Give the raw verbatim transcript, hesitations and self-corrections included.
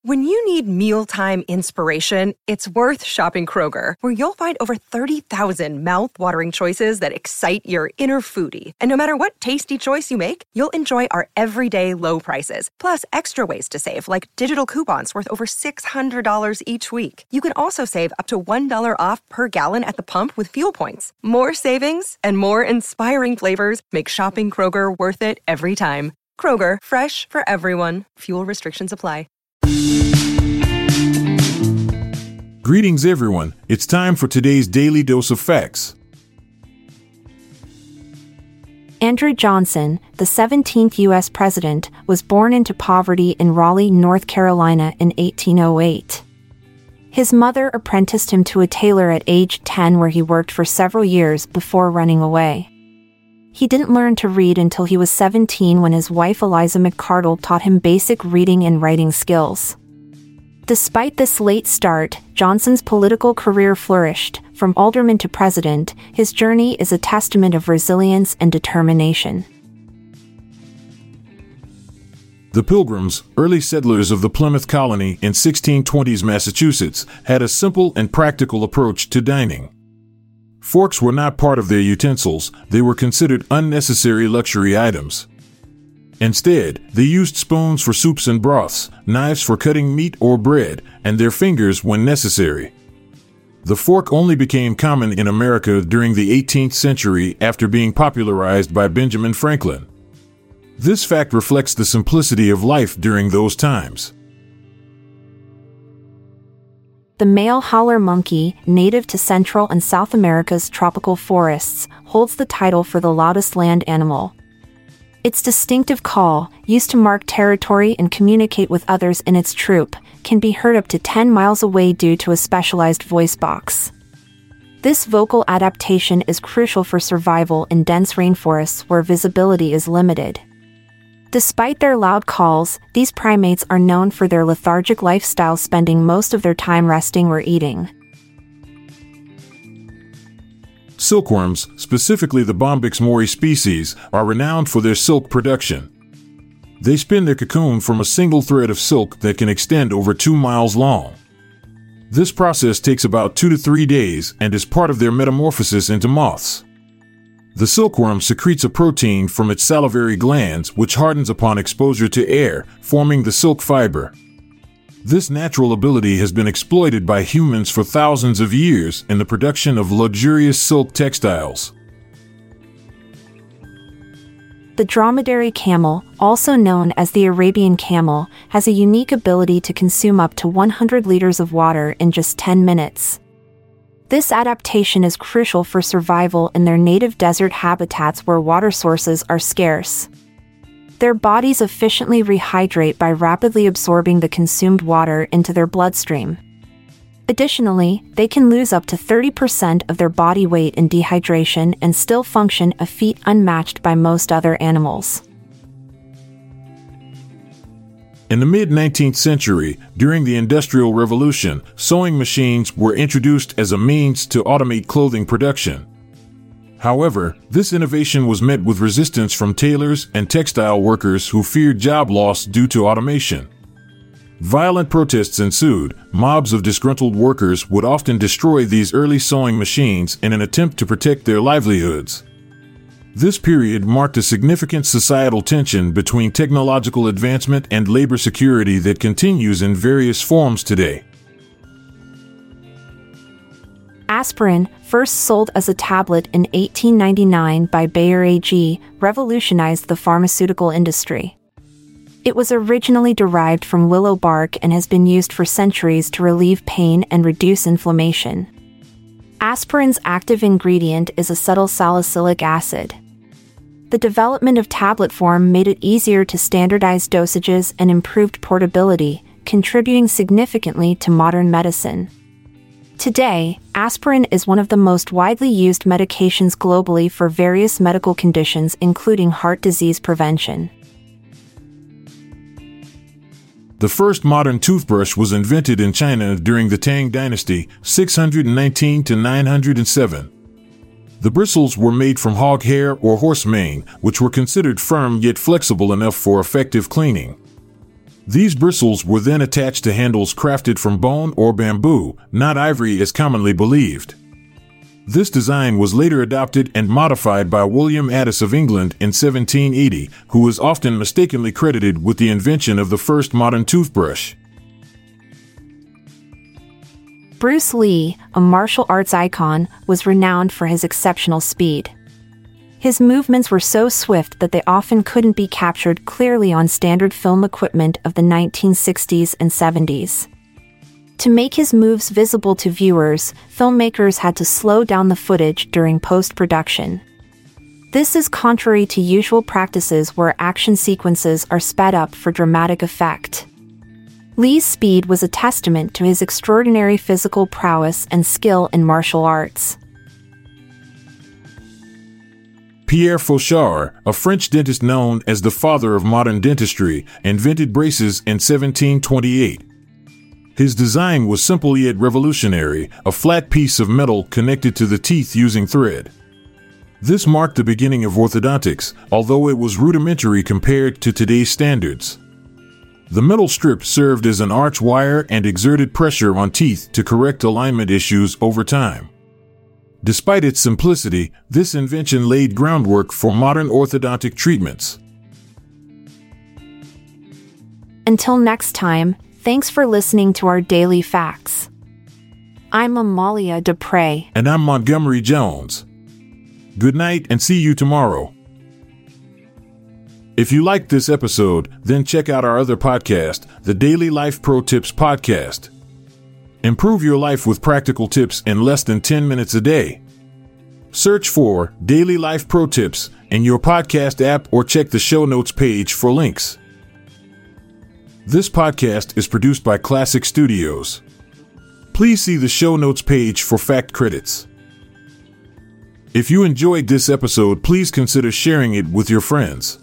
When you need mealtime inspiration, it's worth shopping Kroger, where you'll find over thirty thousand mouth-watering choices that excite your inner foodie. And no matter what tasty choice you make, you'll enjoy our everyday low prices, plus extra ways to save, like digital coupons worth over six hundred dollars each week. You can also save up to one dollar off per gallon at the pump with fuel points. More savings and more inspiring flavors make shopping Kroger worth it every time. Kroger, fresh for everyone. Fuel restrictions apply. Greetings, everyone. It's time for today's Daily Dose of Facts. Andrew Johnson, the seventeenth U S president, was born into poverty in Raleigh, North Carolina in eighteen oh eight. His mother apprenticed him to a tailor at age ten, where he worked for several years before running away. He didn't learn to read until he was seventeen, when his wife Eliza McCardle taught him basic reading and writing skills. Despite this late start, Johnson's political career flourished. From alderman to president, his journey is a testament of resilience and determination. The Pilgrims, early settlers of the Plymouth colony in sixteen twenties Massachusetts, had a simple and practical approach to dining. Forks were not part of their utensils; they were considered unnecessary luxury items. Instead, they used spoons for soups and broths, knives for cutting meat or bread, and their fingers when necessary. The fork only became common in America during the eighteenth century after being popularized by Benjamin Franklin. This fact reflects the simplicity of life during those times. The male howler monkey, native to Central and South America's tropical forests, holds the title for the loudest land animal. Its distinctive call, used to mark territory and communicate with others in its troop, can be heard up to ten miles away due to a specialized voice box. This vocal adaptation is crucial for survival in dense rainforests where visibility is limited. Despite their loud calls, these primates are known for their lethargic lifestyle, spending most of their time resting or eating. Silkworms, specifically the Bombyx mori species, are renowned for their silk production. They spin their cocoon from a single thread of silk that can extend over two miles long. This process takes about two to three days and is part of their metamorphosis into moths. The silkworm secretes a protein from its salivary glands, which hardens upon exposure to air, forming the silk fiber. This natural ability has been exploited by humans for thousands of years in the production of luxurious silk textiles. The dromedary camel, also known as the Arabian camel, has a unique ability to consume up to one hundred liters of water in just ten minutes. This adaptation is crucial for survival in their native desert habitats where water sources are scarce. Their bodies efficiently rehydrate by rapidly absorbing the consumed water into their bloodstream. Additionally, they can lose up to thirty percent of their body weight in dehydration and still function, a feat unmatched by most other animals. In the mid-nineteenth century, during the Industrial Revolution, sewing machines were introduced as a means to automate clothing production. However, this innovation was met with resistance from tailors and textile workers who feared job loss due to automation. Violent protests ensued. Mobs of disgruntled workers would often destroy these early sewing machines in an attempt to protect their livelihoods. This period marked a significant societal tension between technological advancement and labor security that continues in various forms today. Aspirin, first sold as a tablet in eighteen ninety-nine by Bayer A G, revolutionized the pharmaceutical industry. It was originally derived from willow bark and has been used for centuries to relieve pain and reduce inflammation. Aspirin's active ingredient is acetylsalicylic acid. The development of tablet form made it easier to standardize dosages and improved portability, contributing significantly to modern medicine. Today, aspirin is one of the most widely used medications globally for various medical conditions, including heart disease prevention. The first modern toothbrush was invented in China during the Tang Dynasty, six hundred nineteen to nine hundred seven. The bristles were made from hog hair or horse mane, which were considered firm yet flexible enough for effective cleaning. These bristles were then attached to handles crafted from bone or bamboo, not ivory as commonly believed. This design was later adopted and modified by William Addis of England in seventeen eighty, who is often mistakenly credited with the invention of the first modern toothbrush. Bruce Lee, a martial arts icon, was renowned for his exceptional speed. His movements were so swift that they often couldn't be captured clearly on standard film equipment of the nineteen sixties and seventies. To make his moves visible to viewers, filmmakers had to slow down the footage during post-production. This is contrary to usual practices where action sequences are sped up for dramatic effect. Lee's speed was a testament to his extraordinary physical prowess and skill in martial arts. Pierre Fauchard, a French dentist known as the father of modern dentistry, invented braces in seventeen twenty-eight. His design was simple yet revolutionary, a flat piece of metal connected to the teeth using thread. This marked the beginning of orthodontics, although it was rudimentary compared to today's standards. The metal strip served as an arch wire and exerted pressure on teeth to correct alignment issues over time. Despite its simplicity, this invention laid groundwork for modern orthodontic treatments. Until next time, thanks for listening to our Daily Facts. I'm Amalia Dupre. And I'm Montgomery Jones. Good night and see you tomorrow. If you liked this episode, then check out our other podcast, the Daily Life Pro Tips Podcast. Improve your life with practical tips in less than ten minutes a day. Search for Daily Life Pro Tips in your podcast app or check the show notes page for links. This podcast is produced by Classic Studios. Please see the show notes page for fact credits. If you enjoyed this episode, please consider sharing it with your friends.